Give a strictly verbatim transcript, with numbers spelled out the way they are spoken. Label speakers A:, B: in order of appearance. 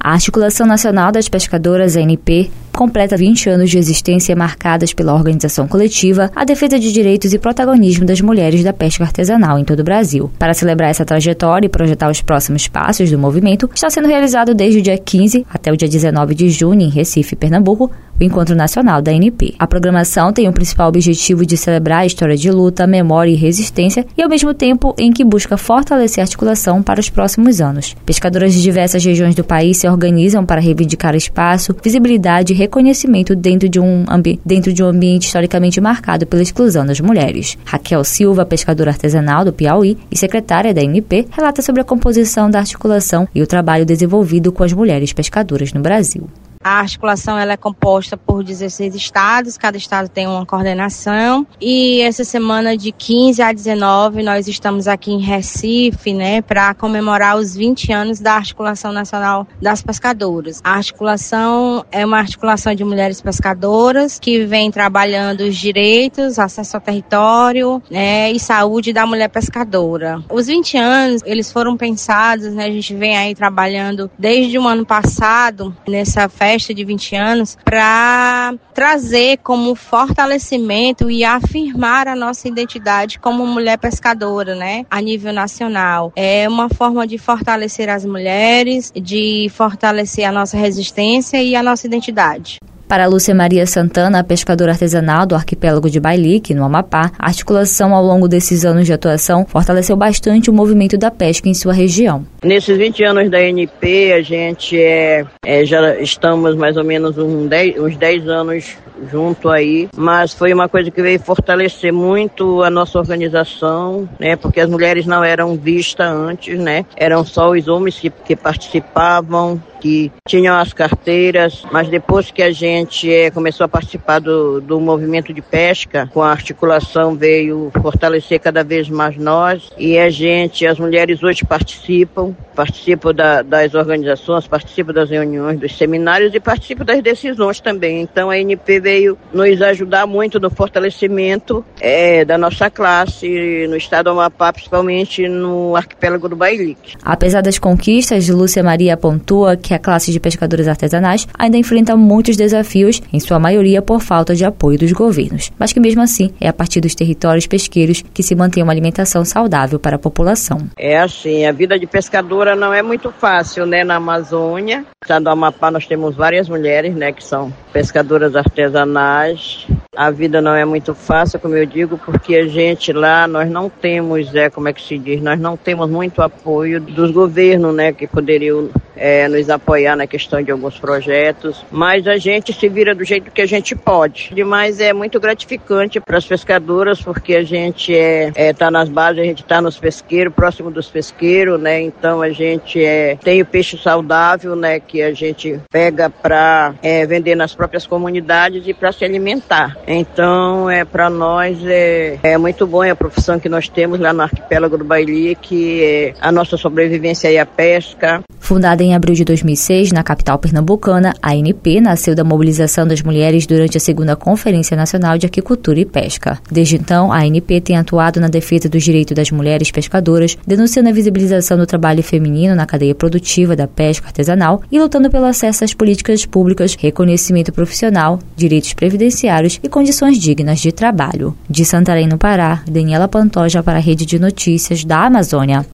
A: A Articulação Nacional das Pescadoras, A N P, completa vinte anos de existência marcadas pela organização coletiva, a defesa de direitos e protagonismo das mulheres da pesca artesanal em todo o Brasil. Para celebrar essa trajetória e projetar os próximos passos do movimento, está sendo realizado desde o dia quinze até o dia dezenove de junho, em Recife, Pernambuco, o Encontro Nacional da A N P. A programação tem o principal objetivo de celebrar a história de luta, memória e resistência e, ao mesmo tempo, em que busca fortalecer a articulação para os próximos anos. Pescadoras de diversas regiões do país se organizam para reivindicar espaço, visibilidade e reconhecimento dentro de um, ambi- dentro de um ambiente historicamente marcado pela exclusão das mulheres. Raquel Silva, pescadora artesanal do Piauí e secretária da A N P, relata sobre a composição da articulação e o trabalho desenvolvido com as mulheres pescadoras no Brasil.
B: A articulação ela é composta por dezesseis estados, cada estado tem uma coordenação e essa semana de quinze a dezenove nós estamos aqui em Recife, né, para comemorar os vinte anos da Articulação Nacional das Pescadoras. A articulação é uma articulação de mulheres pescadoras que vem trabalhando os direitos, acesso ao território, né, e saúde da mulher pescadora. Os vinte anos, eles foram pensados, né, a gente vem aí trabalhando desde o ano passado nessa festa de vinte anos para trazer como fortalecimento e afirmar a nossa identidade como mulher pescadora, né, a nível nacional. É uma forma de fortalecer as mulheres, de fortalecer a nossa resistência e a nossa identidade.
A: Para Lúcia Maria Santana, pescadora artesanal do arquipélago de Bailique, no Amapá, a articulação ao longo desses anos de atuação fortaleceu bastante o movimento da pesca em sua região.
C: Nesses vinte anos da A N P, a gente é, é, já estamos mais ou menos uns dez, uns dez anos junto aí, mas foi uma coisa que veio fortalecer muito a nossa organização, né, porque as mulheres não eram vistas antes, né, eram só os homens que, que participavam, que tinham as carteiras, mas depois que a gente é, começou a participar do, do movimento de pesca, com a articulação veio fortalecer cada vez mais nós, e a gente, as mulheres hoje participam, participam da, das organizações, participam das reuniões, dos seminários e participam das decisões também. Então a A N P veio nos ajudar muito no fortalecimento é, da nossa classe no estado do Amapá, principalmente no arquipélago do Bailique.
A: Apesar das conquistas, Lúcia Maria pontua que a classe de pescadores artesanais ainda enfrenta muitos desafios, em sua maioria por falta de apoio dos governos, mas que mesmo assim é a partir dos territórios pesqueiros que se mantém uma alimentação saudável para a população.
C: É assim, a vida de pescadora não é muito fácil, né, na Amazônia. No estado do Amapá nós temos várias mulheres, né, que são pescadoras artesanais. A vida não é muito fácil, como eu digo, porque a gente lá, nós não temos, é, como é que se diz, nós não temos muito apoio dos governos, né, que poderiam é, nos apoiar na questão de alguns projetos, mas a gente se vira do jeito que a gente pode. Demais é muito gratificante para as pescadoras, porque a gente é, é, tá nas bases, a gente está nos pesqueiros, próximo dos pesqueiros, né, então a gente é, tem o peixe saudável, né, que a gente pega para é, vender nas próprias comunidades e para se alimentar. Então, é, para nós é, é muito bom a profissão que nós temos lá no arquipélago do Bailique, que é a nossa sobrevivência e a pesca.
A: Fundada em abril de dois mil e seis, na capital pernambucana, a A N P nasceu da mobilização das mulheres durante a segunda Conferência Nacional de Aquicultura e Pesca. Desde então, a A N P tem atuado na defesa dos direitos das mulheres pescadoras, denunciando a visibilização do trabalho feminino na cadeia produtiva da pesca artesanal e lutando pelo acesso às políticas públicas, reconhecimento profissional, direitos previdenciários e condições dignas de trabalho. De Santarém, no Pará, Daniela Pantoja para a Rede de Notícias da Amazônia.